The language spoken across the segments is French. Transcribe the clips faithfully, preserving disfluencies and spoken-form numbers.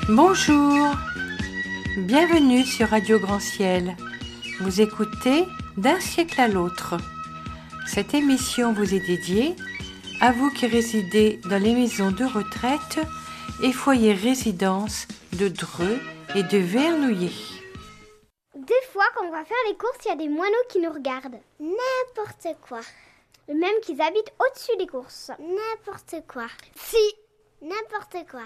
Bonjour, bienvenue sur Radio Grand Ciel. Vous écoutez D'un siècle à l'autre. Cette émission vous est dédiée à vous qui résidez dans les maisons de retraite et foyers résidence de Dreux et de Vernouillet. Des fois, quand on va faire les courses, il y a des moineaux qui nous regardent. N'importe quoi. Même qu'ils habitent au-dessus des courses. N'importe quoi. Si. N'importe quoi.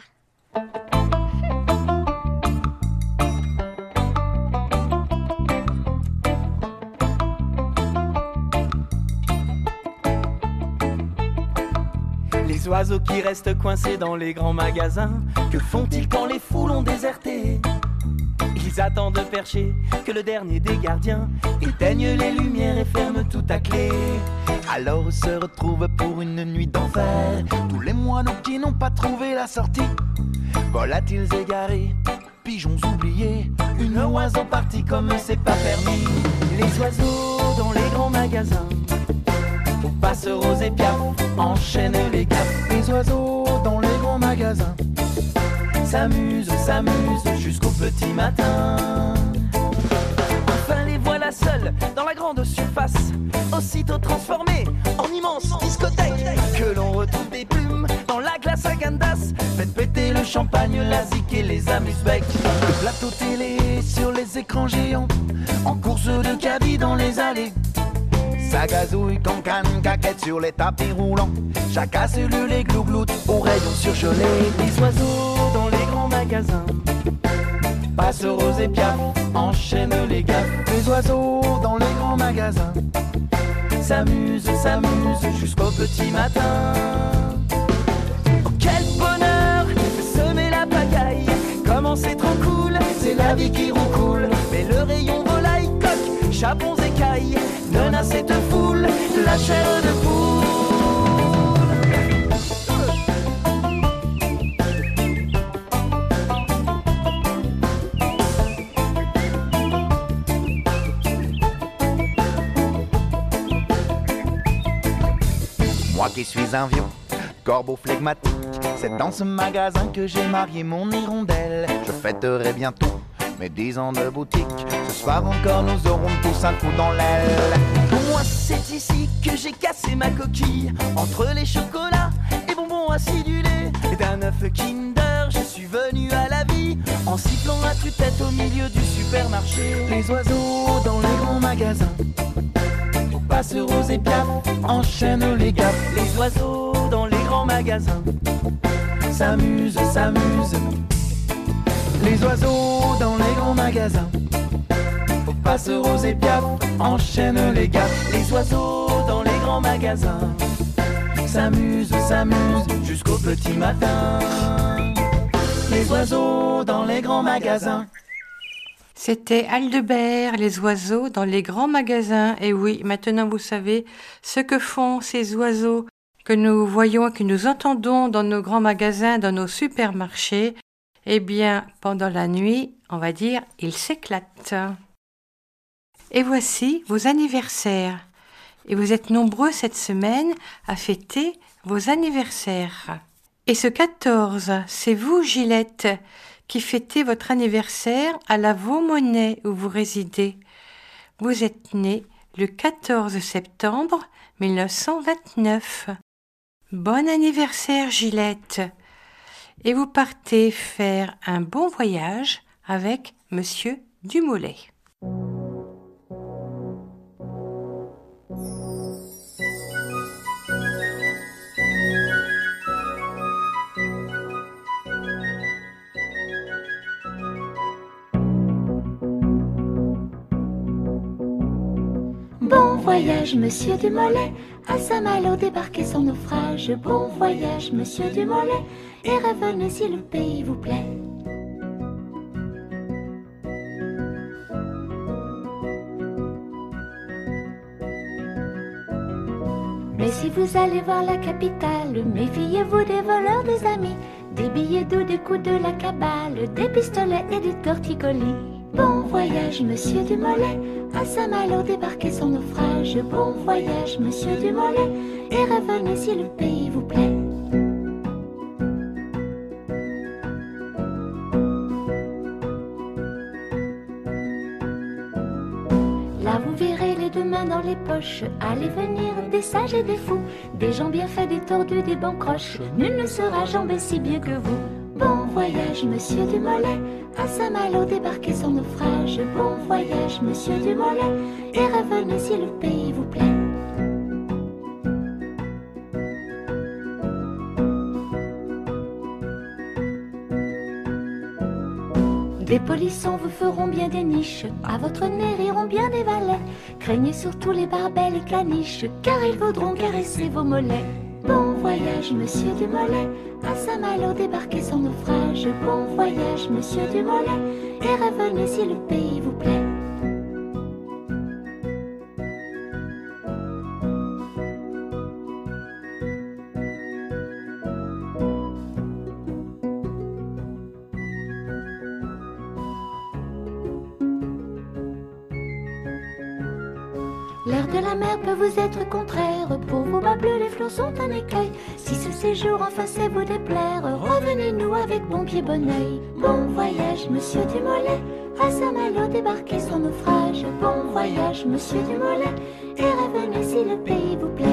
Les oiseaux qui restent coincés dans les grands magasins, que font-ils quand les foules ont déserté? Ils attendent perchés que le dernier des gardiens éteigne les lumières et ferme tout à clé. Alors se retrouvent pour une nuit d'enfer tous les moineaux qui n'ont pas trouvé la sortie. Volatiles égarés, pigeons oubliés, une oiseau partie comme c'est pas permis. Les oiseaux dans les grands magasins, passereaux et piafs enchaînent les gaffes. Les oiseaux dans les grands magasins s'amusent, s'amusent jusqu'au petit matin. Enfin les voilà seuls dans la grande surface, aussitôt transformés en immense discothèque. Que l'on retrouve des plumes dans la glace à Gandas, faites péter le champagne, la zik et les amuse-bec. Le plateau télé sur les écrans géants, en course de caddie dans les allées. Ça gazouille, cancane, caquette sur les tapis roulants. Chacun cellule les glougloutes aux rayons surgelés. Les oiseaux dans les grands magasins, passereaux et piafs enchaînent les gaffes. Les oiseaux dans les grands magasins s'amusent, s'amusent jusqu'au petit matin. Oh, quel bonheur de semer la pagaille, comment c'est trop cool, c'est la vie qui roucoule. Mais le rayon volaille, coq, chapons écailles donne à cette foule la chair de poule. Moi qui suis un vieux corbeau flegmatique, c'est dans ce magasin que j'ai marié mon hirondelle. Je fêterai bientôt mes dix ans de boutique. Ce soir encore nous aurons tous un coup dans l'aile. Pour moi c'est ici que j'ai cassé ma coquille, entre les chocolats et bonbons acidulés. D'un œuf Kinder je suis venu à la vie, en sifflant à tue-tête au milieu du supermarché. Les oiseaux dans les grands magasins, passereaux et piafs enchaînent les gaffes. Les oiseaux dans les grands magasins s'amusent, s'amusent. Les oiseaux dans les grands magasins, passereaux et piafs enchaînent les gaffes. Les oiseaux dans les grands magasins s'amusent, s'amusent jusqu'au petit matin. Les oiseaux dans les grands magasins. C'était Aldebert, les oiseaux dans les grands magasins. Et oui, maintenant vous savez ce que font ces oiseaux que nous voyons et que nous entendons dans nos grands magasins, dans nos supermarchés. Eh bien, pendant la nuit, on va dire, ils s'éclatent. Et voici vos anniversaires. Et vous êtes nombreux cette semaine à fêter vos anniversaires. Et ce quatorze, c'est vous, Gillette, qui fêtez votre anniversaire à la Vaumonnaie où vous résidez. Vous êtes né le quatorze septembre mille neuf cent vingt-neuf. Bon anniversaire, Gillette! Et vous partez faire un bon voyage avec Monsieur Dumollet. Bon voyage, Monsieur Dumollet, à Saint-Malo débarquez sans naufrage. Bon voyage, Monsieur Dumollet, et revenez si le pays vous plaît. Mais si vous allez voir la capitale, méfiez-vous des voleurs, des amis, des billets doux, des coups de la cabale, des pistolets et des torticolis. Bon voyage, Monsieur Dumollet, à Saint-Malo débarquez sans naufrage. Bon voyage, Monsieur Dumollet, et revenez si le pays vous plaît. mains dans les poches. Allez venir des sages et des fous, des gens bien faits, des tordus, des bancroches. Nul ne sera jambé si bien que vous. Bon voyage, monsieur Dumollet, à Saint-Malo débarquez sans naufrage. Bon voyage, monsieur Dumollet, et revenez si le pays vous plaît. Des polissons vous feront bien des niches, à votre nez riront bien des valets. Craignez surtout les barbelles et caniches, car ils voudront caresser vos mollets. Bon voyage, monsieur Dumollet, à Saint-Malo débarquez sans naufrage. Bon voyage, monsieur Dumollet, et revenez si le pays vous plaît. L'air de la mer peut vous être contraire, pour vos bas bleus les flots sont un écueil. Si ce séjour enfin sait vous déplaire, revenez-nous avec bon pied bon oeil. Bon voyage, monsieur Dumollet, à Saint-Malo débarquez sans naufrage. Bon voyage, monsieur Dumollet, et revenez si le pays vous plaît.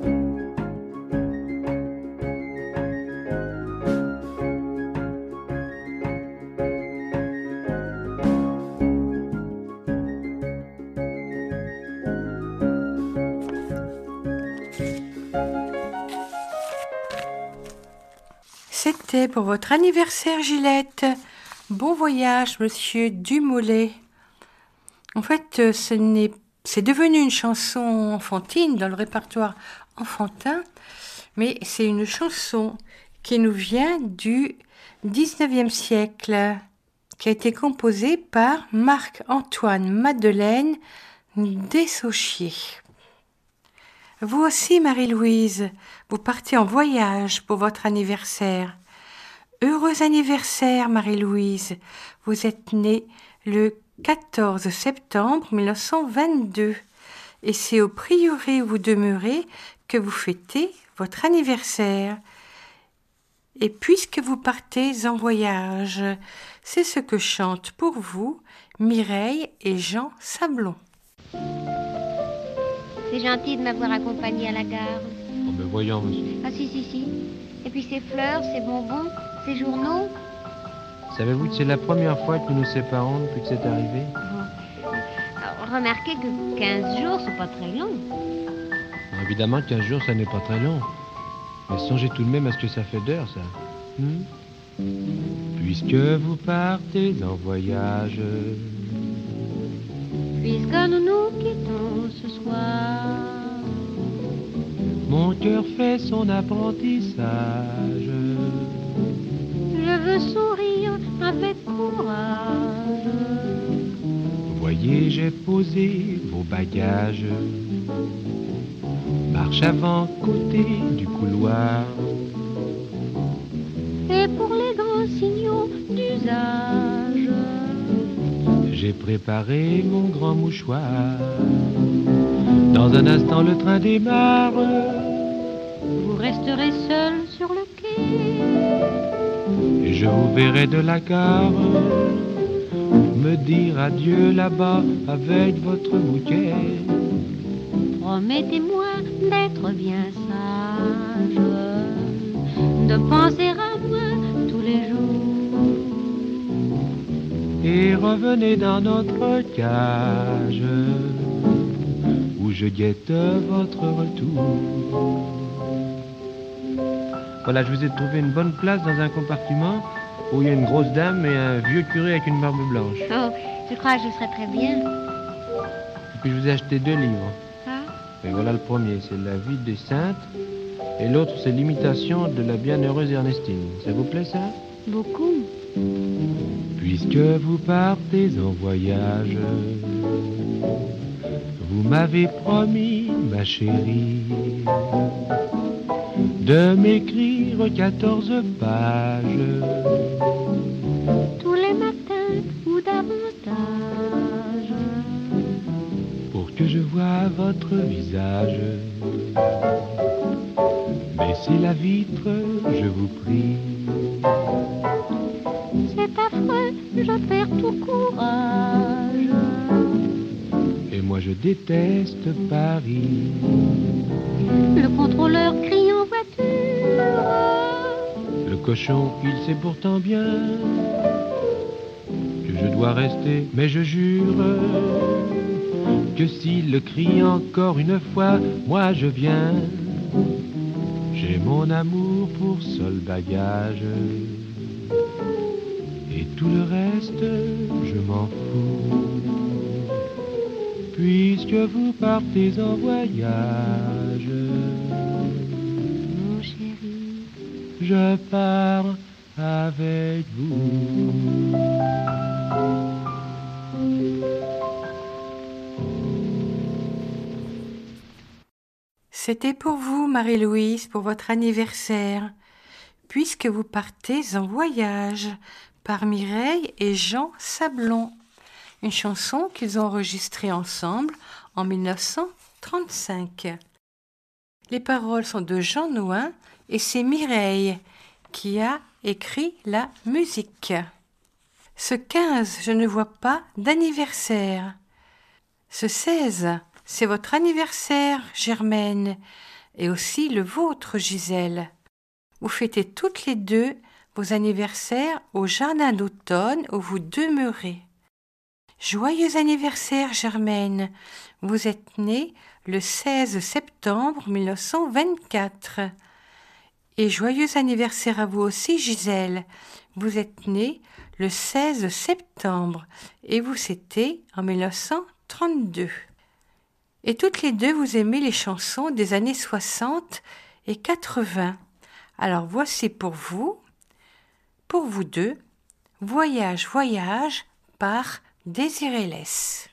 C'était pour votre anniversaire, Gillette. Bon voyage, monsieur Dumollet. En fait, ce n'est, c'est devenu une chanson enfantine dans le répertoire enfantin, mais c'est une chanson qui nous vient du dix-neuvième siècle, qui a été composée par Marc-Antoine Madeleine Dessauchier. Vous aussi, Marie-Louise, vous partez en voyage pour votre anniversaire. Heureux anniversaire, Marie-Louise. Vous êtes née le quatorze septembre mille neuf cent vingt-deux et c'est au prieuré où vous demeurez que vous fêtez votre anniversaire. Et puisque vous partez en voyage, c'est ce que chantent pour vous Mireille et Jean Sablon. C'est gentil de m'avoir accompagné à la gare. Oh ben voyons, monsieur. Ah si, si, si. Et puis ces fleurs, ces bonbons, ces journaux. Savez-vous que c'est la première fois que nous nous séparons depuis que c'est arrivé? Bon. Alors, remarquez que quinze jours, c'est pas très long. Évidemment, quinze jours, ça n'est pas très long. Mais songez tout de même à ce que ça fait d'heures, ça. Hmm? Puisque vous partez en voyage, Puisque nous nous quittons ce soir, mon cœur fait son apprentissage. je veux sourire avec courage. Voyez, j'ai posé vos bagages. Marche avant côté du couloir. Et pour les grands signaux d'usage, J'ai préparé mon grand mouchoir. Dans un instant, le train démarre. vous resterez seul sur le quai. Et je vous verrai de la gare me dire adieu là-bas avec votre bouquet. Promettez-moi d'être bien sage, de penser à moi tous les jours. Et revenez dans notre cage où je guette votre retour. Voilà, je vous ai trouvé une bonne place dans un compartiment où il y a une grosse dame et un vieux curé avec une barbe blanche. Oh, je crois que je serai très bien. Et puis je vous ai acheté deux livres. Ah, Et voilà le premier, c'est La vie des saintes. Et l'autre, c'est L'imitation de la bienheureuse Ernestine. Ça vous plaît, ça? beaucoup. Puisque vous partez en voyage, vous m'avez promis, ma chérie, de m'écrire quatorze pages. Tous les matins ou davantage. Pour que je voie votre visage. Baissez la vitre, je vous prie. C'est affreux, je perds tout courage. Et moi je déteste Paris. Le contrôleur crie en voiture. Le cochon, il sait pourtant bien que je dois rester, mais je jure que s'il le crie encore une fois, moi je viens. J'ai mon amour pour seul bagage, et tout le reste, je m'en fous. Puisque vous partez en voyage, Mon chéri, je pars avec vous. C'était pour vous, Marie-Louise, pour votre anniversaire, puisque vous partez en voyage, par Mireille et Jean Sablon. Une chanson qu'ils ont enregistrée ensemble en mille neuf cent trente-cinq. Les paroles sont de Jean Nouin et c'est Mireille qui a écrit la musique. Ce quinze, je ne vois pas d'anniversaire. Ce seize, c'est votre anniversaire, Germaine, et aussi le vôtre, Gisèle. Vous fêtez toutes les deux vos anniversaires au jardin d'automne où vous demeurez. Joyeux anniversaire, Germaine. Vous êtes née le seize septembre mille neuf cent vingt-quatre. Et joyeux anniversaire à vous aussi, Gisèle. Vous êtes née le seize septembre et vous c'était en mille neuf cent trente-deux. Et toutes les deux, vous aimez les chansons des années soixante et quatre-vingts. Alors voici pour vous, pour vous deux, Voyage, voyage par Désiré Less.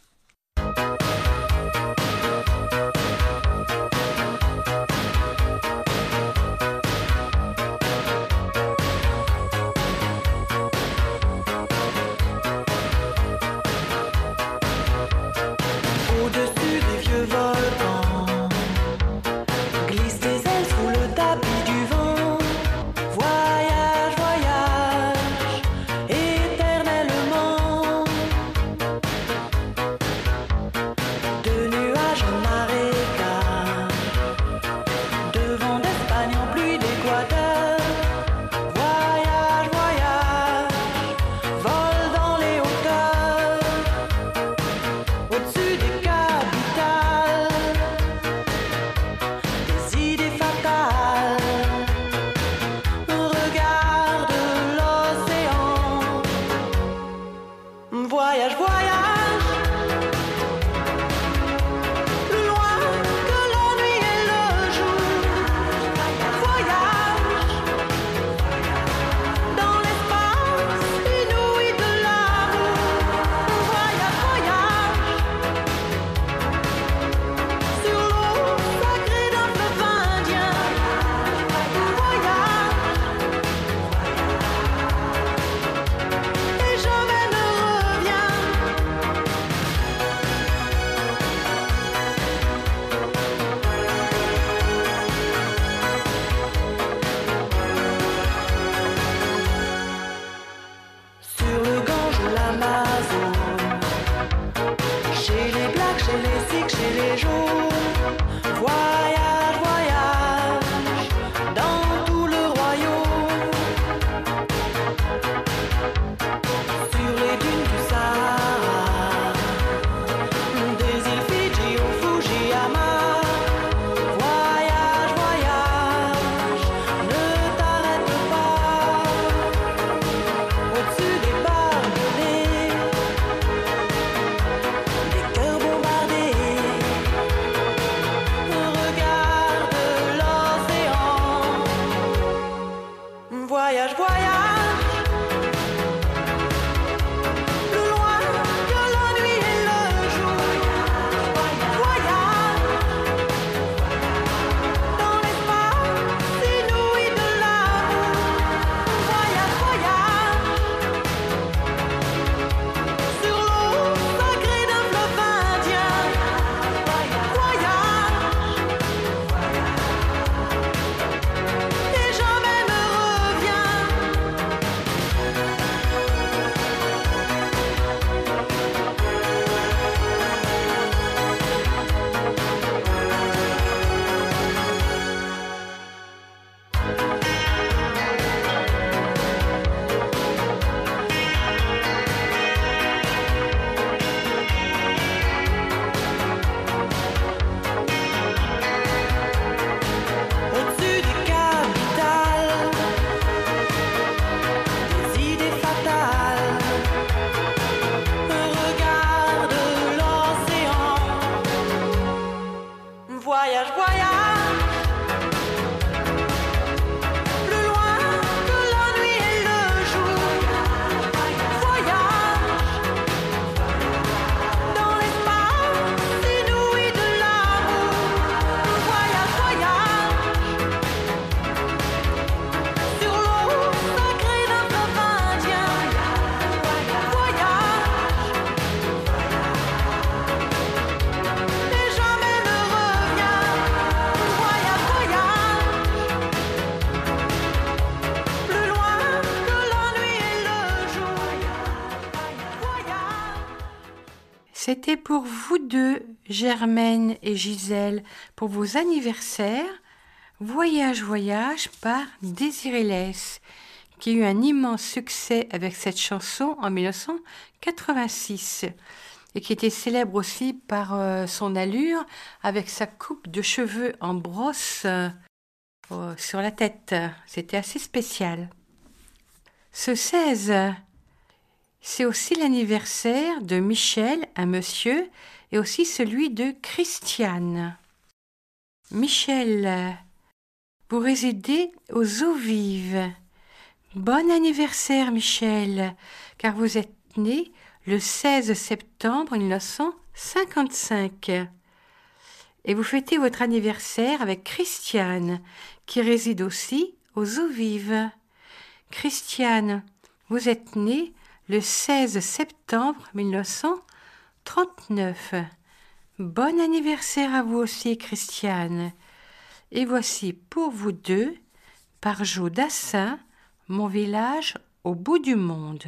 C'était pour vous deux, Germaine et Gisèle, pour vos anniversaires, Voyage, voyage par Désiré Less, qui eut un immense succès avec cette chanson en mille neuf cent quatre-vingt-six et qui était célèbre aussi par euh, son allure avec sa coupe de cheveux en brosse euh, euh, sur la tête. C'était assez spécial. Ce seize, c'est aussi l'anniversaire de Michel, un monsieur, et aussi celui de Christiane. Michel, vous résidez aux Eaux Vives. Bon anniversaire, Michel, car vous êtes né le seize septembre mille neuf cent cinquante-cinq. Et vous fêtez votre anniversaire avec Christiane, qui réside aussi aux Eaux Vives. Christiane, vous êtes née le seize septembre mille neuf cent trente-neuf. Bon anniversaire à vous aussi, Christiane. Et voici pour vous deux, par Jo Dassin, Mon village au bout du monde.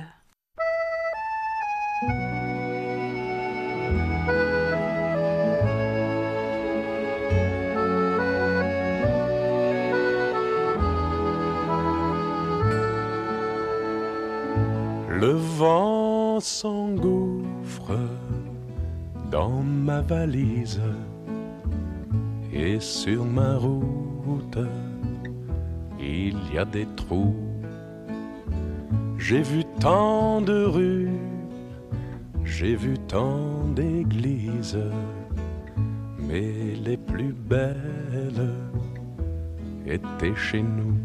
Le vent s'engouffre dans ma valise et sur ma route il y a des trous. J'ai vu tant de rues, j'ai vu tant d'églises, mais les plus belles étaient chez nous.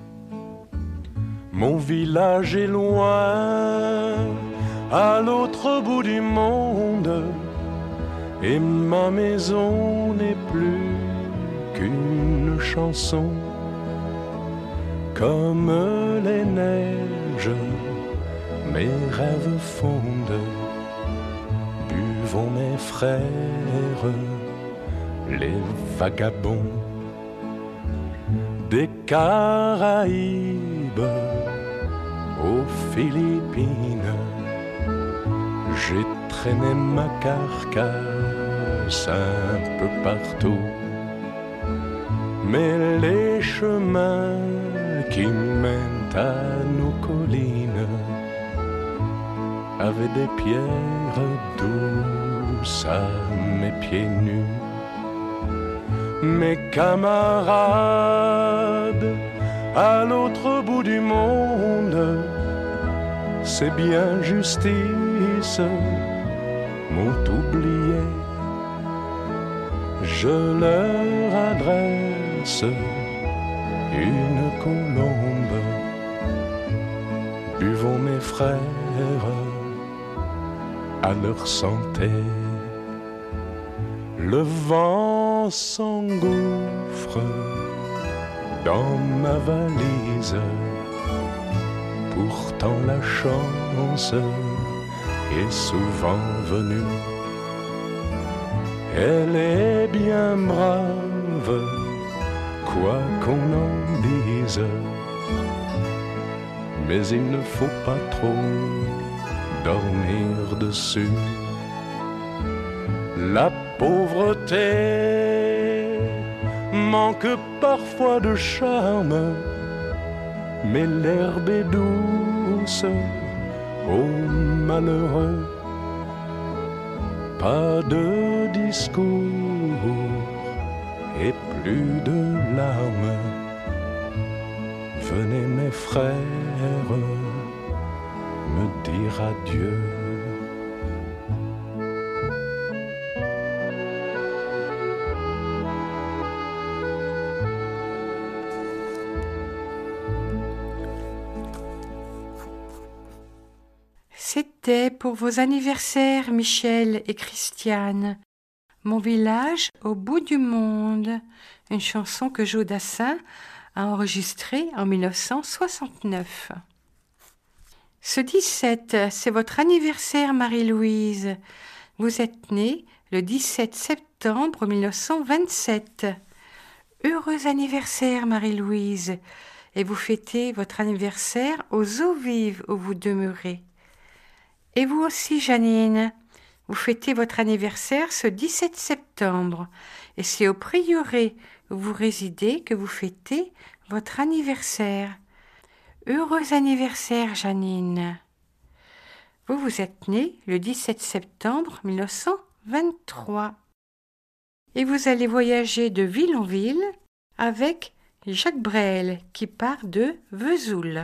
Mon village est loin, à l'autre bout du monde, et ma maison n'est plus qu'une chanson. Comme les neiges, mes rêves fondent. Buvons mes frères, les vagabonds des Caraïbes aux Philippines. J'ai traîné ma carcasse un peu partout, mais les chemins qui mènent à nos collines avaient des pierres douces à mes pieds nus. Mes camarades à l'autre bout du monde, c'est bien justice, m'ont oublié. Je leur adresse une colombe. Buvons mes frères à leur santé. Le vent s'engouffre dans ma valise, pourtant la chance est souvent venue. Elle est bien brave, quoi qu'on en dise, mais il ne faut pas trop dormir dessus. La pauvreté manque parfois de charme, mais l'herbe est douce aux malheureux. Pas de discours et plus de larmes. Venez mes frères me dire adieu. C'était pour vos anniversaires, Michel et Christiane. Mon village au bout du monde, une chanson que Jo Dassin a enregistrée en mille neuf cent soixante-neuf. Ce dix-sept, c'est votre anniversaire, Marie-Louise. Vous êtes née le dix-sept septembre mille neuf cent vingt-sept. Heureux anniversaire, Marie-Louise. Et vous fêtez votre anniversaire aux Eaux Vives où vous demeurez. Et vous aussi, Janine, vous fêtez votre anniversaire ce dix-sept septembre et c'est au prieuré où vous résidez que vous fêtez votre anniversaire. Heureux anniversaire, Janine. Vous vous êtes née le dix-sept septembre mille neuf cent vingt-trois et vous allez voyager de ville en ville avec Jacques Brel qui part de Vesoul.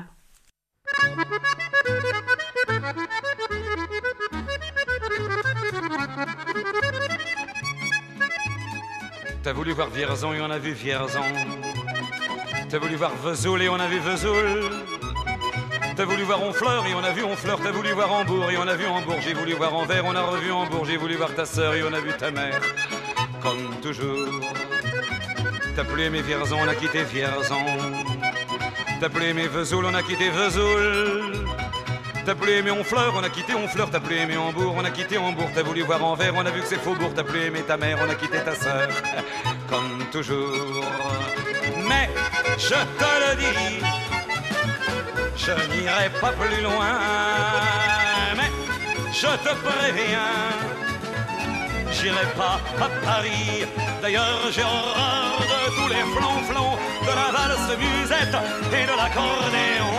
T'as voulu voir Vierzon et on a vu Vierzon. T'as voulu voir Vesoul et on a vu Vesoul. T'as voulu voir Honfleur et on a vu Honfleur. T'as voulu voir Hambourg et on a vu Hambourg. J'ai voulu voir Anvers, on a revu Hambourg. J'ai voulu voir ta sœur et on a vu ta mère. Comme toujours. T'as plus aimé Vierzon, on a quitté Vierzon. T'as plus aimé Vesoul, on a quitté Vesoul. T'as plus aimé Honfleur, on a quitté Honfleur. T'as plus aimé Hambourg, on a quitté Hambourg. T'as voulu voir Anvers, on a vu que c'est Faubourg. T'as plus aimé ta mère, on a quitté ta sœur. Comme toujours. Mais je te le dis, je n'irai pas plus loin. Mais je te préviens, j'irai pas à Paris. D'ailleurs j'ai horreur de tous les flonflons, de la valse musette et de l'accordéon.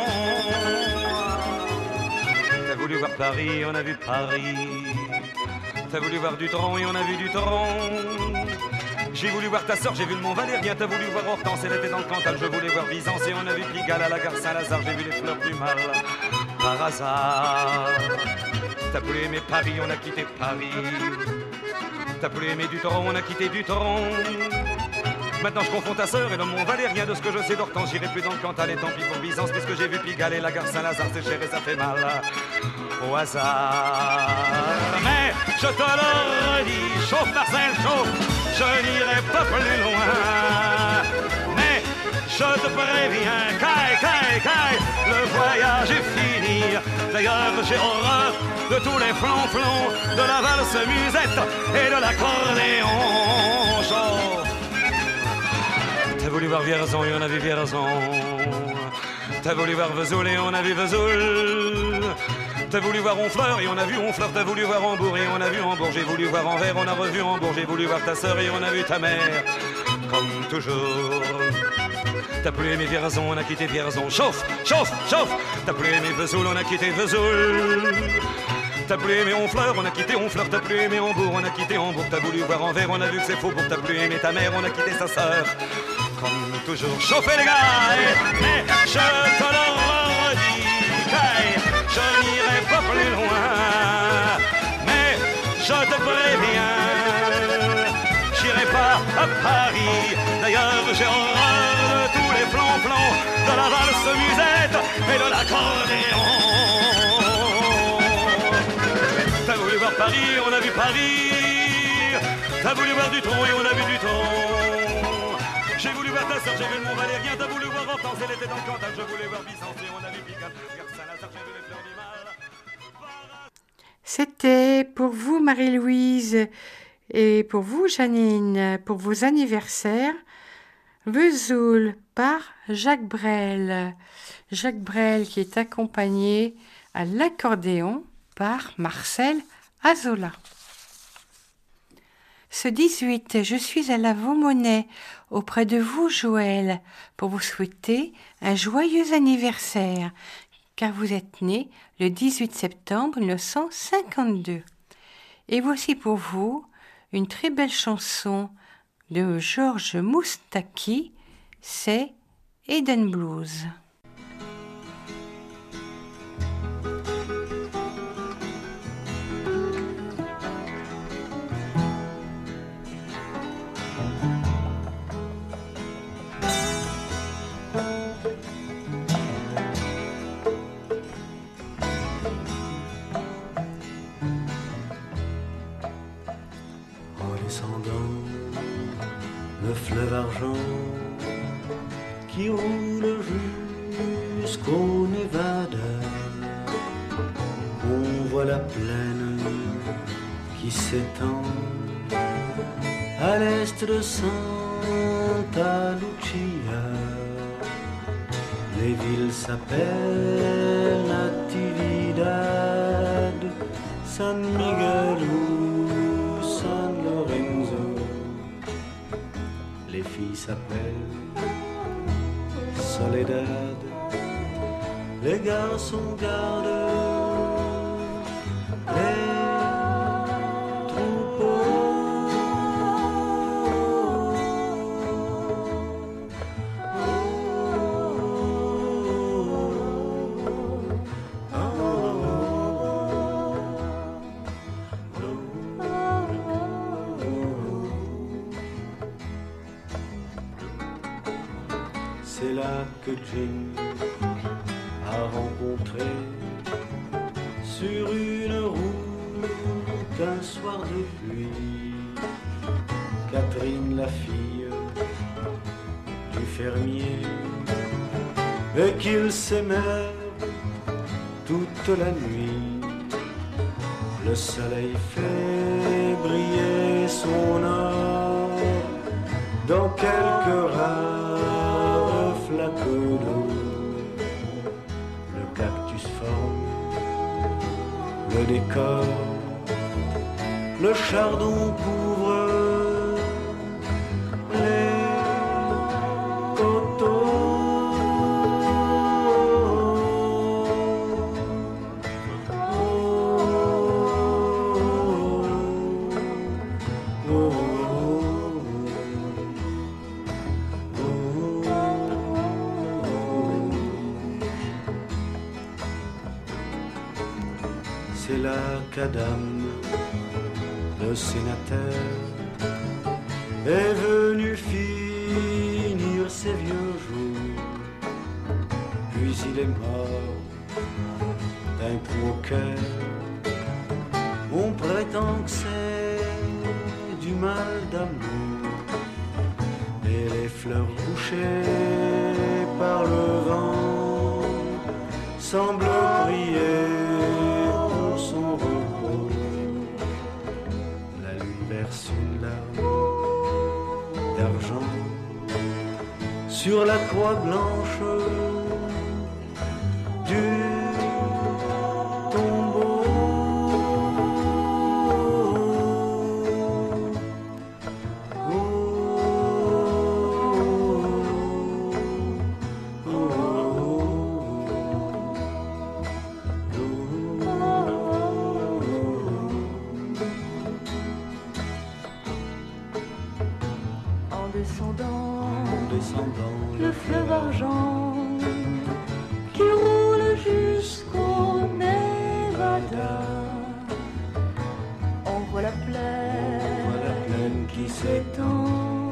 T'as voulu voir Paris, on a vu Paris. T'as voulu voir Dutron et on a vu Dutron. J'ai voulu voir ta sœur, j'ai vu le Mont Valérien. T'as voulu voir Hortense, elle était dans le Cantal. Je voulais voir Byzance et on a vu Pigalle à la gare Saint-Lazare. J'ai vu les fleurs du mal par hasard. T'as plus aimé Paris, on a quitté Paris. T'as plus aimé Dutron, on a quitté Dutron. Maintenant je confonds ta sœur et le Mont Valérien. De ce que je sais d'Hortense, j'irai plus dans le Cantal. Et tant pis pour Byzance, puisque j'ai vu Pigalle et la gare Saint-Lazare. C'est cher et ça fait mal au hasard. Mais je te le redis, chauffe Marcel, chauffe. Je n'irai pas plus loin. Mais je te préviens, caille, caille, caille, le voyage est fini. D'ailleurs j'ai horreur de tous les flonflons, de la valse musette et de l'accordéon. Chauffe. T'as voulu voir Vierzon et on a vu Vierzon. T'as voulu voir Vesoul et on a vu Vesoul. T'as voulu voir Honfleur et on a vu Honfleur. T'as voulu voir Hambourg et on a vu Hambourg. J'ai voulu voir Anvers, on a revu Hambourg. J'ai voulu voir ta sœur et on a vu ta mère. Comme toujours. T'as plus aimé Vierzon, on a quitté Vierzon. Chauffe, chauffe, chauffe. T'as plus aimé Vesoul, on a quitté Vesoul. T'as plus aimé Honfleur, on a quitté Honfleur. T'as plus aimé Hambourg, on a quitté Hambourg. T'as voulu voir Anvers, on a vu que c'est Faubourg. T'as plus aimé ta mère, on a quitté sa sœur. Comme toujours. Chauffez les gars, mais je te le redis, je n'irai pas plus loin. Mais je te préviens, j'irai pas à Paris. D'ailleurs j'ai horreur de tous les flonflons, de la valse musette et de l'accordéon. T'as voulu voir Paris, on a vu Paris. T'as voulu voir Dutron et on a vu Dutron. J'ai voulu voir ta sœur, j'ai vu le Mont Valérien. T'as voulu voir Hortense, elle était dans le Cantal. Je voulais voir Byzance et on a vu Pigalle. Gare Saint-Lazare, j'ai vu les fleurs du mal. C'était pour vous, Marie-Louise, et pour vous, Janine, pour vos anniversaires, Vesoul par Jacques Brel. Jacques Brel qui est accompagné à l'accordéon par Marcel Azola. Ce dix-huit, je suis à la Vaumonnaie, auprès de vous, Joël, pour vous souhaiter un joyeux anniversaire, car vous êtes né le dix-huit septembre mille neuf cent cinquante-deux. Et voici pour vous une très belle chanson de Georges Moustaki, c'est Eden Blues. Le fleuve argent qui roule jusqu'au Nevada, on voit la plaine qui s'étend à l'est de Santa Lucia. Les villes s'appellent Natividad, San Miguel ou San Lorenzo. Les filles s'appellent Soledad, les garçons gardent les c'est là que Jim a rencontré sur une route un soir de pluie Catherine, la fille du fermier, et qu'ils s'aimèrent toute la nuit. Le soleil fait briller son or dans quelques rares flaques d'eau. Le cactus forme le décor, le chardon couvre les coteaux. C'est là qu'Adam, le sénateur, est venu finir ses vieux jours. Puis il est mort d'un coup au cœur. On prétend que c'est du mal d'amour, et les fleurs touchées par le vent semblent prier son repos. La lune verse une larme d'argent sur la croix blanche du tombeau. Oh, oh, oh, descendant le fleuve argent qui roule jusqu'au Nevada. On voit la plaine, on voit la plaine qui s'étend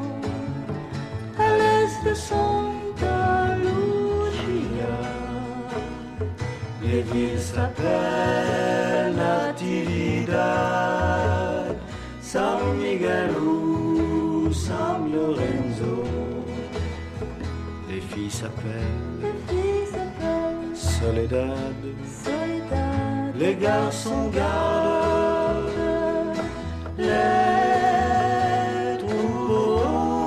à l'est de Santa Lucia. Les villes s'appellent Natividad, San Miguel ou San Lorenzo. Les filles s'appellent Soledad, Soledad. Les garçons gardent les troupeaux.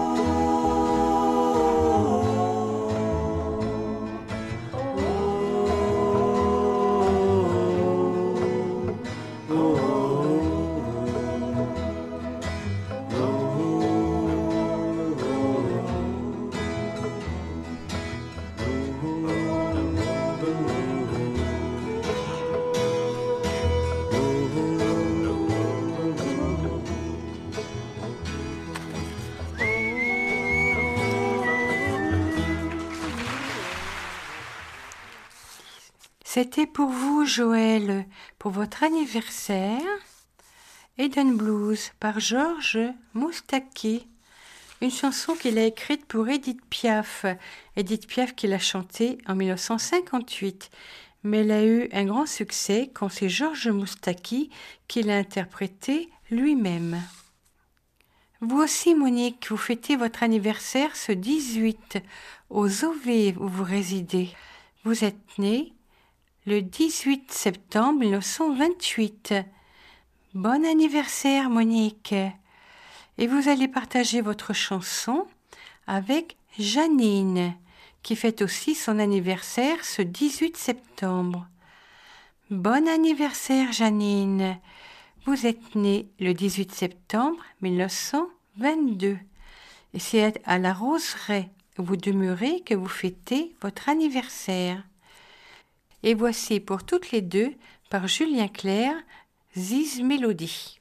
C'était pour vous, Joël, pour votre anniversaire, Eden Blues par Georges Moustaki. Une chanson qu'il a écrite pour Edith Piaf. Edith Piaf qui l'a chantée en mille neuf cent cinquante-huit. Mais elle a eu un grand succès quand c'est Georges Moustaki qui l'a interprétée lui-même. Vous aussi, Monique, vous fêtez votre anniversaire ce dix-huit au Zové où vous résidez. Vous êtes née le dix-huit septembre mille neuf cent vingt-huit. Bon anniversaire, Monique. Et vous allez partager votre chanson avec Janine, qui fête aussi son anniversaire ce dix-huit septembre. Bon anniversaire, Janine. Vous êtes née le dix-huit septembre mille neuf cent vingt-deux. Et c'est à la Roseraie où vous demeurez que vous fêtez votre anniversaire. Et voici pour toutes les deux, par Julien Clerc, Ziz Mélodie.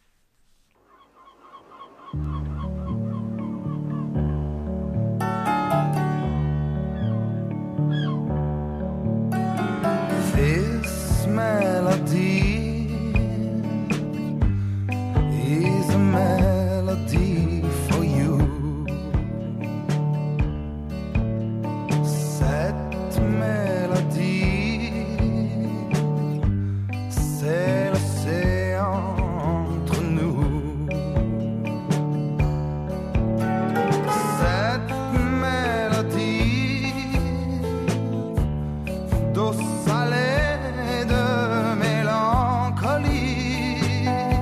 This melody is a melody for you. Cette mélodie, c'est l'océan entre nous. Cette mélodie d'eau salée de mélancolie.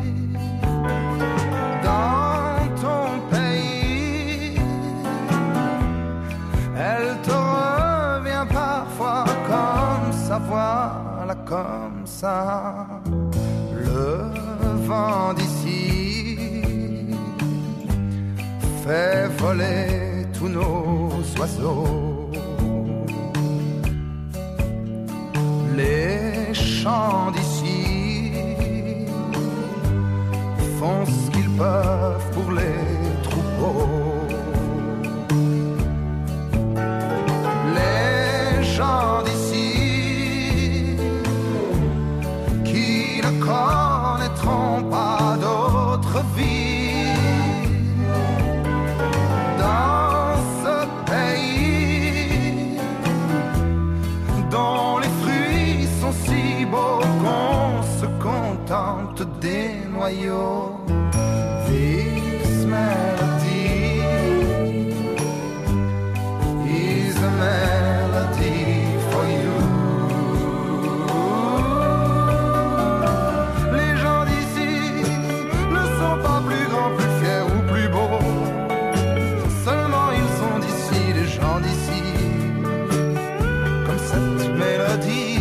Dans ton pays, elle te revient parfois comme ça, voilà comme ça. Le vent d'ici fait voler tous nos oiseaux. Les chants d'ici font ce qu'ils peuvent pour les troupeaux. Les gens d'ici qui ne connaîtront pas d'autre vie dans ce pays dont les fruits sont si beaux qu'on se contente des noyaux. This melody is a melody for you. Les gens d'ici ne sont pas plus grands, plus fiers ou plus beaux. Seulement ils sont d'ici, les gens d'ici, comme cette mélodie.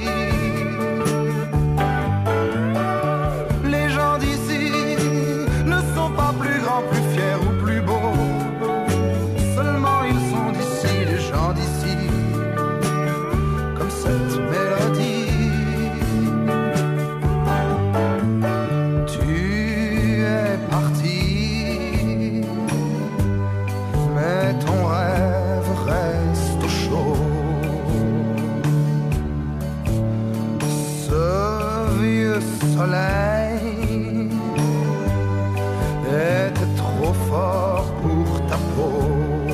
Les gens d'ici ne sont pas plus grands, plus fiers ou plus beaux. Seulement ils sont d'ici, les gens d'ici, comme cette mélodie. Tu es parti, mais ton rêve reste au chaud. Ce vieux soleil était trop fort pour ta peau.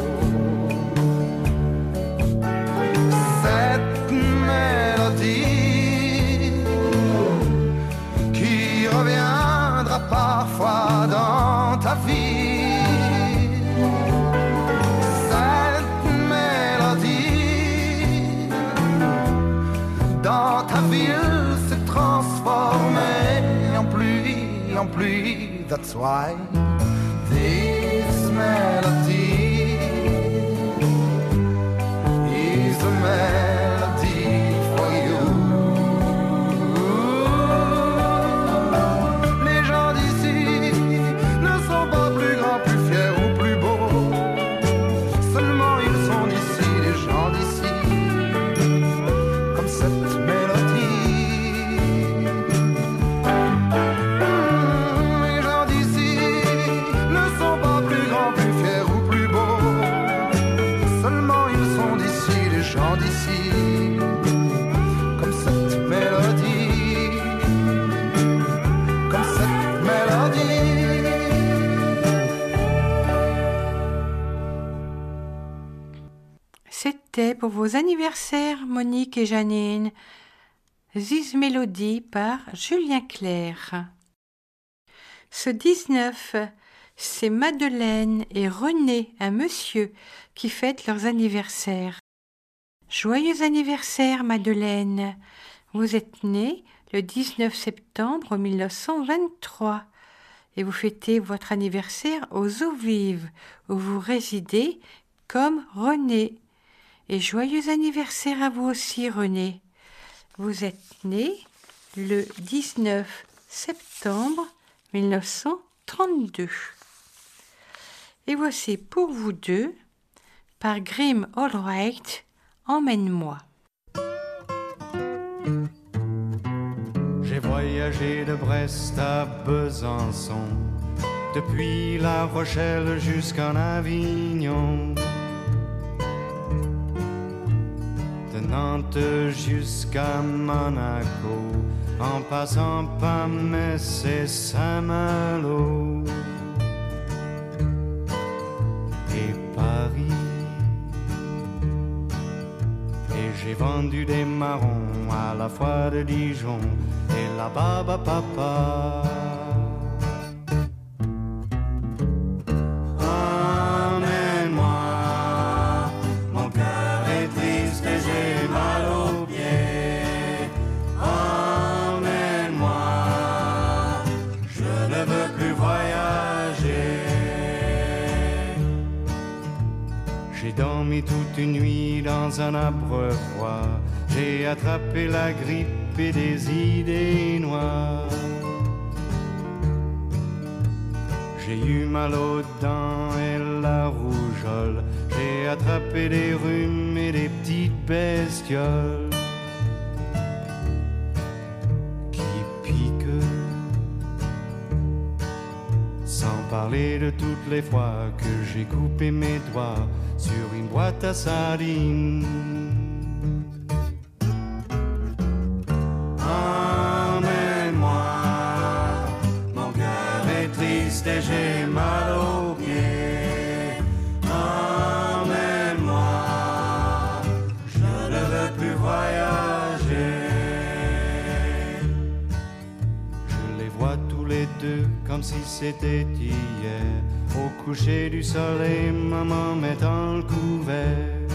Cette mélodie qui reviendra parfois dans ta vie. Cette mélodie dans ta ville s'est transformée en pluie, en pluie. That's why this melody is a melody for you. Les gens d'ici ne sont pas plus grands, plus fiers ou plus beaux. Seulement ils sont d'ici, les gens d'ici, comme cette mélodie. Les gens d'ici ne sont pas plus grands, plus fiers ou plus beaux. Seulement ils sont d'ici, les gens d'ici, comme cette mélodie, comme cette mélodie. C'était pour vos anniversaires, Monique et Janine. Ziz Mélodie par Julien Clerc. Ce dix-neuf, c'est Madeleine et René, un monsieur, qui fêtent leurs anniversaires. Joyeux anniversaire, Madeleine. Vous êtes née le dix-neuf septembre mille neuf cent vingt-trois et vous fêtez votre anniversaire aux Eaux Vives, où vous résidez comme René. Et joyeux anniversaire à vous aussi, René. Vous êtes né le dix-neuf septembre mille neuf cent trente-deux. Et voici pour vous deux, par Grimm Allwright, Emmène-moi. J'ai voyagé de Brest à Besançon, depuis La Rochelle jusqu'en Avignon, de Nantes jusqu'à Monaco, en passant par Metz et Saint-Malo et Paris. Et j'ai vendu des marrons à la foire de Dijon et la barbe à papa. Toute une nuit dans un arbre froid, j'ai attrapé la grippe et des idées noires. J'ai eu mal aux dents et la rougeole, j'ai attrapé des rhumes et des petites bestioles qui piquent, sans parler de toutes les fois que j'ai coupé mes doigts sur une boîte à sardines. Emmène-moi, mon cœur est triste et j'ai mal aux pieds. Emmène-moi, je ne veux plus voyager. Je les vois tous les deux comme si c'était hier. Au coucher du soleil, maman mettant le couvert,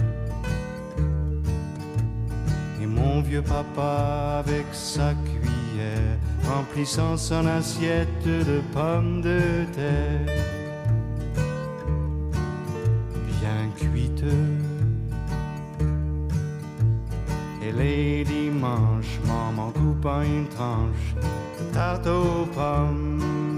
et mon vieux papa avec sa cuillère, remplissant son assiette de pommes de terre, bien cuites. Et les dimanches, maman coupant une tranche de tarte aux pommes.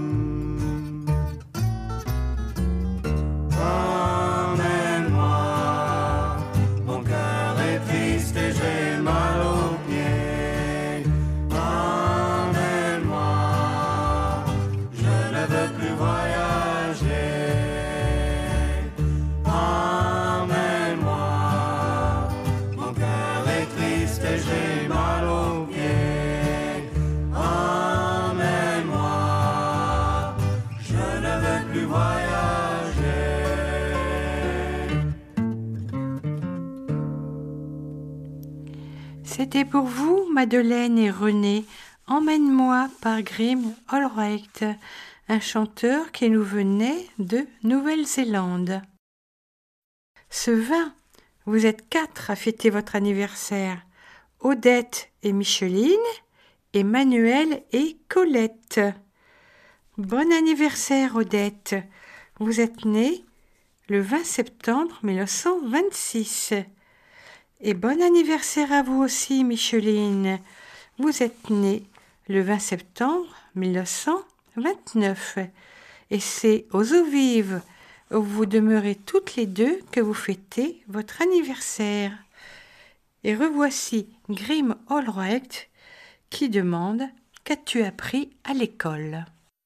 C'était pour vous, Madeleine et René, Emmène-moi par Grimm Allwright, un chanteur qui nous venait de Nouvelle-Zélande. Ce vingt, vous êtes quatre à fêter votre anniversaire. Odette et Micheline, Emmanuel et Colette. Bon anniversaire, Odette. Vous êtes née le vingt septembre mille neuf cent vingt-six. Et bon anniversaire à vous aussi, Micheline. Vous êtes née le vingt septembre mille neuf cent vingt-neuf. Et c'est aux eaux vives où vous demeurez toutes les deux que vous fêtez votre anniversaire. Et revoici Grimm Allwright qui demande « Qu'as-tu appris à l'école ?»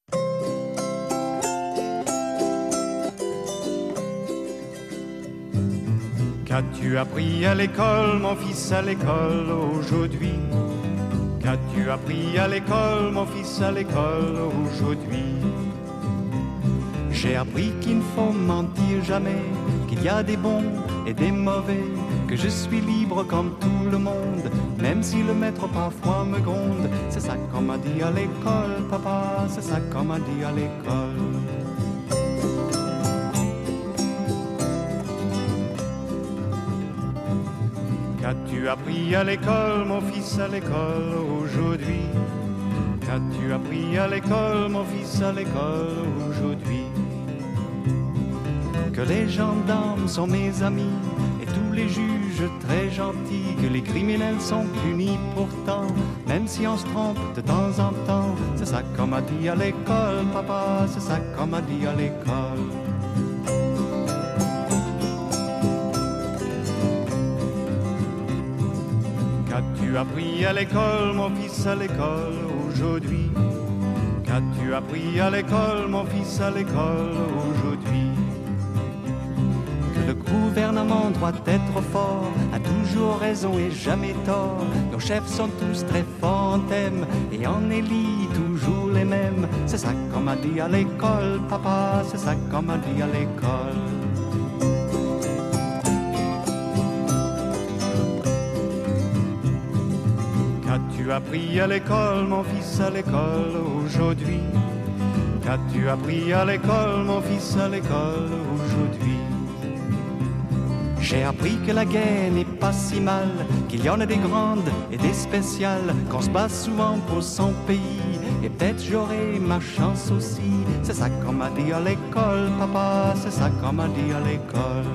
Qu'as-tu appris à l'école, mon fils, à l'école aujourd'hui? Qu'as-tu appris à l'école, mon fils, à l'école aujourd'hui? J'ai appris qu'il ne faut mentir jamais, qu'il y a des bons et des mauvais, que je suis libre comme tout le monde, même si le maître parfois me gronde. C'est ça qu'on m'a dit à l'école, papa, c'est ça qu'on m'a dit à l'école. Qu'as-tu appris à l'école, mon fils, à l'école aujourd'hui? Qu'as-tu appris à l'école, mon fils, à l'école aujourd'hui? Que les gendarmes sont mes amis et tous les juges très gentils, que les criminels sont punis pourtant, même si on se trompe de temps en temps. C'est ça qu'on m'a dit à l'école, papa, c'est ça qu'on m'a dit à l'école. Qu'as-tu appris à l'école, mon fils, à l'école aujourd'hui? Qu'as-tu appris à l'école, mon fils, à l'école aujourd'hui? Que le gouvernement doit être fort, a toujours raison et jamais tort. Nos chefs sont tous très forts en thème et en élit toujours les mêmes. C'est ça qu'on m'a dit à l'école, papa, c'est ça qu'on m'a dit à l'école. Qu'as-tu appris à l'école, mon fils, à l'école aujourd'hui? Qu'as-tu appris à l'école, mon fils, à l'école aujourd'hui? J'ai appris que la guerre n'est pas si mal, qu'il y en a des grandes et des spéciales, qu'on se bat souvent pour son pays, et peut-être j'aurai ma chance aussi. C'est ça qu'on m'a dit à l'école, papa, c'est ça qu'on m'a dit à l'école.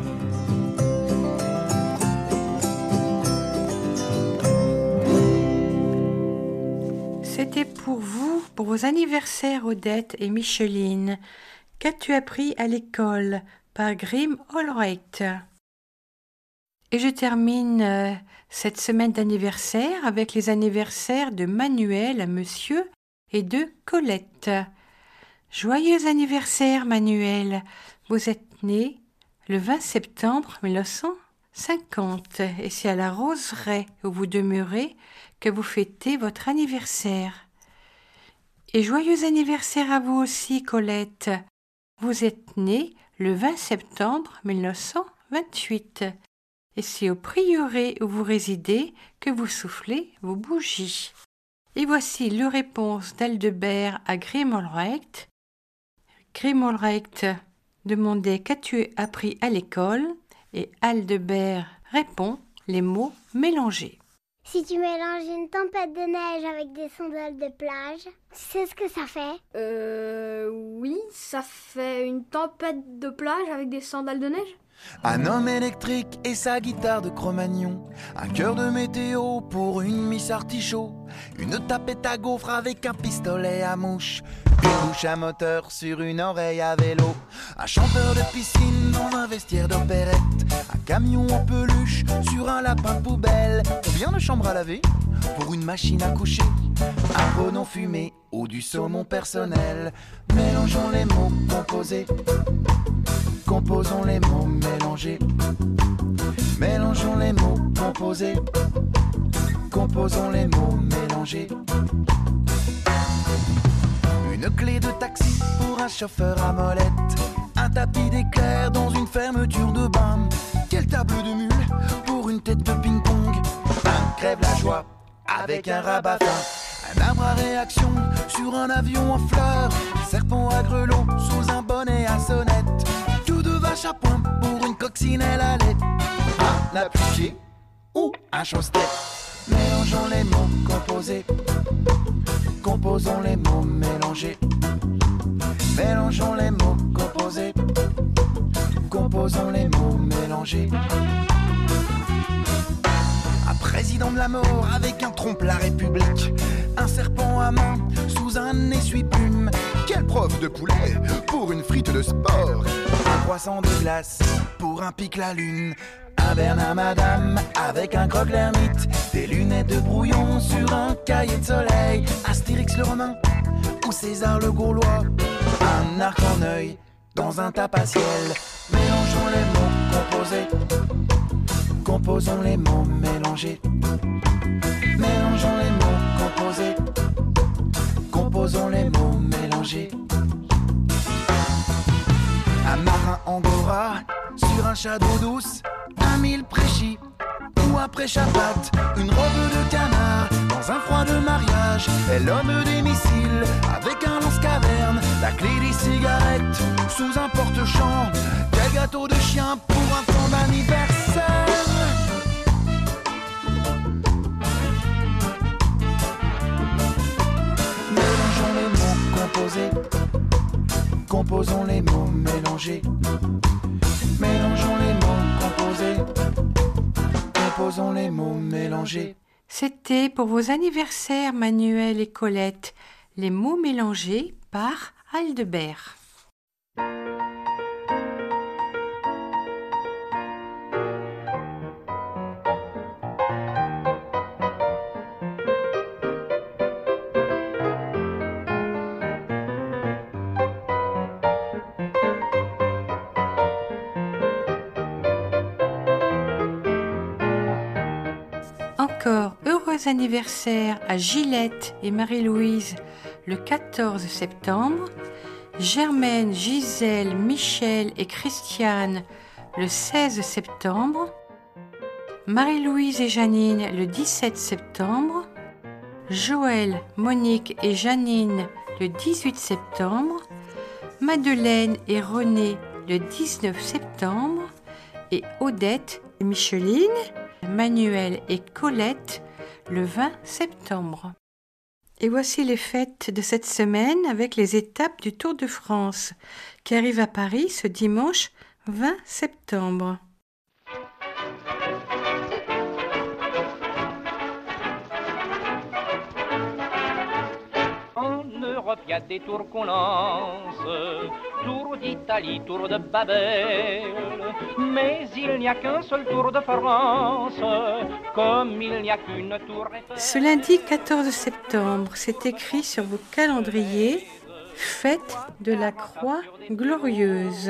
C'était pour vous, pour vos anniversaires Odette et Micheline. Qu'as-tu appris à l'école par Grim Allwright. Et je termine euh, cette semaine d'anniversaire avec les anniversaires de Manuel, monsieur, et de Colette. Joyeux anniversaire, Manuel. Vous êtes né le vingt septembre mille neuf cent cinquante et c'est à la Roseraie où vous demeurez que vous fêtez votre anniversaire. Et joyeux anniversaire à vous aussi, Colette. Vous êtes née le vingt septembre mille neuf cent vingt-huit et c'est au prieuré où vous résidez que vous soufflez vos bougies. Et voici le réponse d'Aldebert à Grim Allwright. Grim Allwright demandait « Qu'as-tu appris à l'école ?» et Aldebert répond « Les mots mélangés ». Si tu mélanges une tempête de neige avec des sandales de plage, tu sais ce que ça fait? Euh... Oui, ça fait une tempête de plage avec des sandales de neige. Un homme électrique et sa guitare de Cro-Magnon, un cœur de météo pour une Miss Artichaut, une tapette à gaufre avec un pistolet à mouche, une bouche à moteur sur une oreille à vélo, un chanteur de piscine dans un vestiaire d'opérette, un camion en peluche sur un lapin poubelle, combien de chambres à laver pour une machine à coucher, un pronom fumé ou du saumon personnel. Mélangeons les mots composés, composons les mots mélangés. Mélangeons les mots composés, composons les mots mélangés. Une clé de taxi pour un chauffeur à molette, un tapis d'éclair dans une fermeture de bain, quelle table de mule pour une tête de ping-pong, un crève la joie avec un rabat-fin, un arbre à réaction sur un avion en fleurs, un serpent à grelots sous un bonnet à sonnette, tout de vache à point pour une coccinelle à lait, un appliqué ou un chausset. Mélangeons les mots composés, composons les mots mélangés. Mélangeons les mots composés, composons les mots mélangés. Un président de la mort avec un trompe la République, un serpent à main sous un essuie-plume, quel prof de poulet pour une frite de sport, un croissant de glace pour un pic la lune, un Bernard Madame avec un croque l'ermite, des lunettes de brouillon sur un cahier de soleil, Astérix le Romain ou César le Gaulois, un arc en œil dans un tape-à-ciel. Mélangeons les mots composés, composons les mots mélangés. Mélangeons les mots composés, composons les mots mélangés. Un marin angora sur un château d'eau douce, un mille prêchis ou un prêche à pattes, une robe de canard dans un froid de mariage, et l'homme des missiles avec un lance-caverne, la clé des cigarettes sous un porte-champ, quel gâteau de chien pour un temps d'anniversaire. Mélangeons les mots composés, composons les mots mélangés. Mélangeons les mots composés, composons les mots mélangés. C'était pour vos anniversaires, Manuel et Colette, les mots mélangés par Aldebert. Encore heureux anniversaire à Gilette et Marie-Louise le quatorze septembre, Germaine, Gisèle, Michel et Christiane le seize septembre, Marie-Louise et Janine le dix-sept septembre, Joël, Monique et Janine le dix-huit septembre, Madeleine et René le dix-neuf septembre et Odette, Micheline, Manuel et Colette le vingt septembre. Et voici les fêtes de cette semaine avec les étapes du Tour de France qui arrive à Paris ce dimanche vingt septembre. En Europe, il y a des tours qu'on lance, Tour d'Italie, Tour de Babel, mais il n'y a qu'un seul Tour de France, comme il n'y a qu'une tour Eiffel. Ce lundi quatorze septembre, c'est écrit sur vos calendriers « Fête de la Croix Glorieuse ».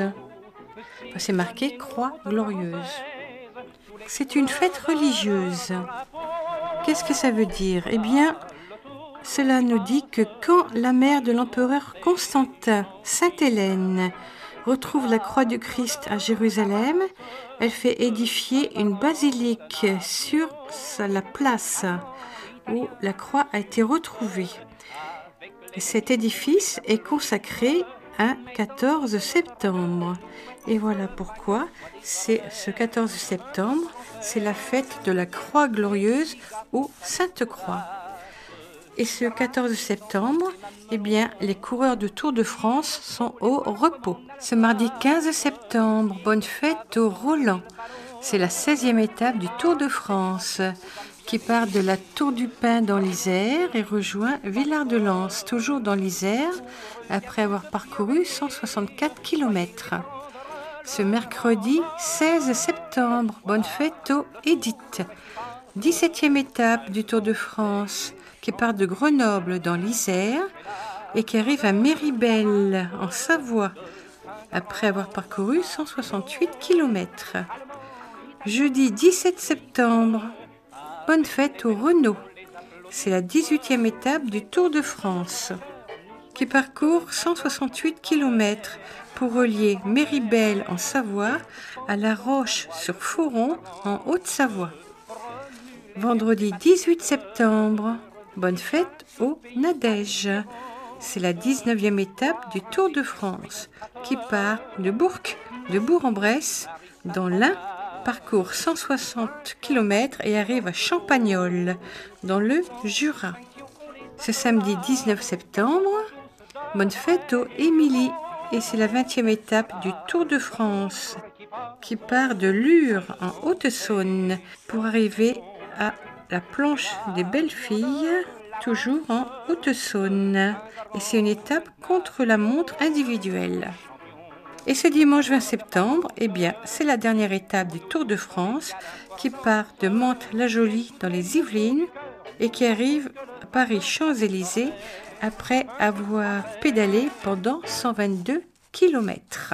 Enfin, c'est marqué « Croix Glorieuse ». C'est une fête religieuse. Qu'est-ce que ça veut dire ? Eh bien, cela nous dit que quand la mère de l'empereur Constantin, Sainte Hélène, retrouve la croix du Christ à Jérusalem, elle fait édifier une basilique sur la place où la croix a été retrouvée. Et cet édifice est consacré un quatorze septembre. Et voilà pourquoi c'est ce quatorze septembre, c'est la fête de la Croix Glorieuse ou Sainte Croix. Et ce quatorze septembre, eh bien, les coureurs de Tour de France sont au repos. Ce mardi quinze septembre, bonne fête aux Roland. C'est la seizième étape du Tour de France qui part de la Tour du Pin dans l'Isère et rejoint Villard-de-Lans, toujours dans l'Isère, après avoir parcouru cent soixante-quatre kilomètres. Ce mercredi seize septembre, bonne fête aux Édith. dix-septième étape du Tour de France qui part de Grenoble dans l'Isère et qui arrive à Méribel en Savoie après avoir parcouru cent soixante-huit kilomètres. Jeudi dix-sept septembre, bonne fête au Renault. C'est la dix-huitième étape du Tour de France qui parcourt cent soixante-huit kilomètres pour relier Méribel en Savoie à La Roche-sur-Foron en Haute-Savoie. Vendredi dix-huit septembre, bonne fête au Nadège. C'est la dix-neuvième étape du Tour de France qui part de Bourg, de Bourg-en-Bresse dans l'Ain, parcourt cent soixante kilomètres et arrive à Champagnole dans le Jura. Ce samedi dix-neuf septembre, bonne fête au Émilie et c'est la vingtième étape du Tour de France qui part de Lure en Haute-Saône pour arriver à la planche des belles filles, toujours en Haute-Saône. Et c'est une étape contre la montre individuelle. Et ce dimanche vingt septembre, eh bien, c'est la dernière étape du Tour de France qui part de Mantes-la-Jolie dans les Yvelines et qui arrive à Paris-Champs-Élysées après avoir pédalé pendant cent vingt-deux kilomètres.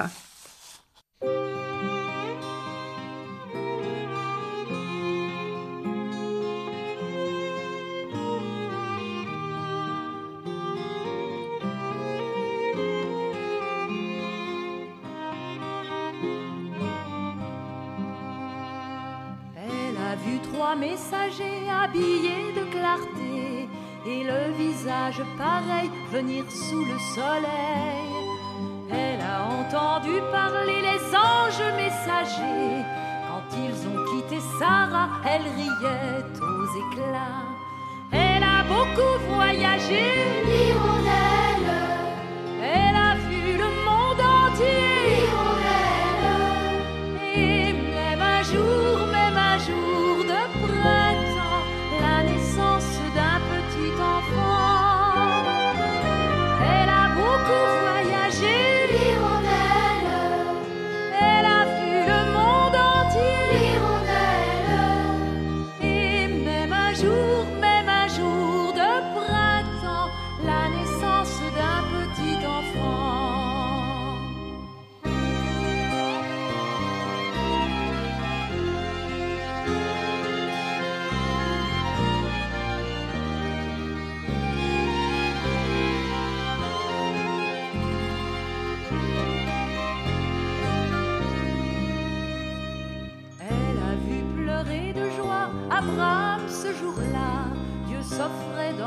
Vu trois messagers habillés de clarté et le visage pareil venir sous le soleil. Elle a entendu parler les anges messagers. Quand ils ont quitté Sarah, elle riait aux éclats. Elle a beaucoup voyagé, l'hirondelle. Elle a vu le monde entier, l'hirondelle. Et même un jour, même un jour de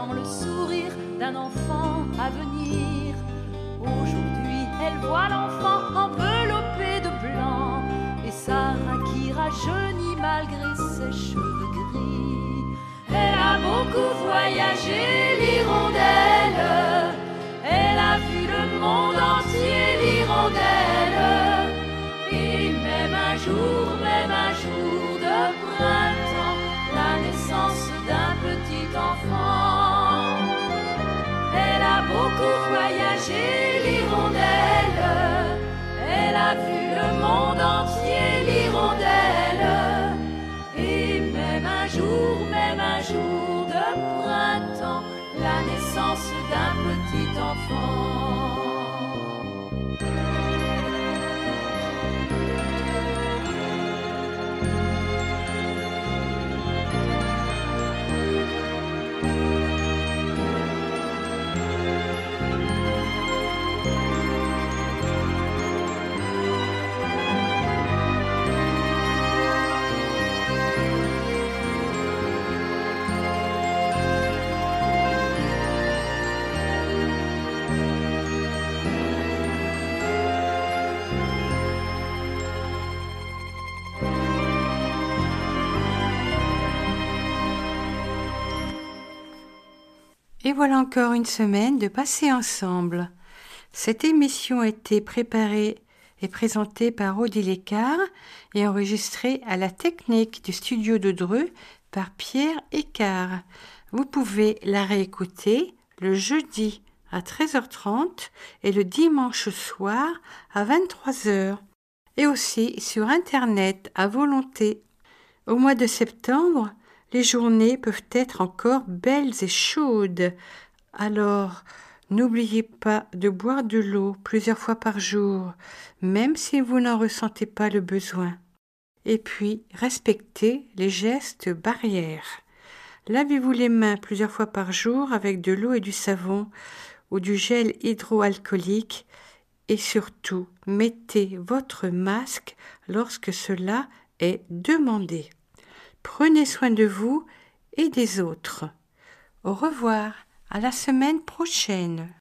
dans le sourire d'un enfant à venir. Aujourd'hui, elle voit l'enfant enveloppé de blanc et Sarah qui rajeunit malgré ses cheveux gris. Elle a beaucoup voyagé, l'hirondelle. Elle a vu le monde entier, l'hirondelle. Et même un jour, même un jour de printemps, la naissance d'un petit enfant. Elle a beaucoup voyagé, l'hirondelle. Elle a vu le monde entier, l'hirondelle. Et même un jour, même un jour de printemps, la naissance d'un petit enfant. Et voilà encore une semaine de passer ensemble. Cette émission a été préparée et présentée par Odile Écart et enregistrée à la technique du studio de Dreux par Pierre Écart. Vous pouvez la réécouter le jeudi à treize heures trente et le dimanche soir à vingt-trois heures et aussi sur Internet à volonté. Au mois de septembre, les journées peuvent être encore belles et chaudes. Alors, n'oubliez pas de boire de l'eau plusieurs fois par jour, même si vous n'en ressentez pas le besoin. Et puis, respectez les gestes barrières. Lavez-vous les mains plusieurs fois par jour avec de l'eau et du savon ou du gel hydroalcoolique. Et surtout, mettez votre masque lorsque cela est demandé. Prenez soin de vous et des autres. Au revoir, à la semaine prochaine.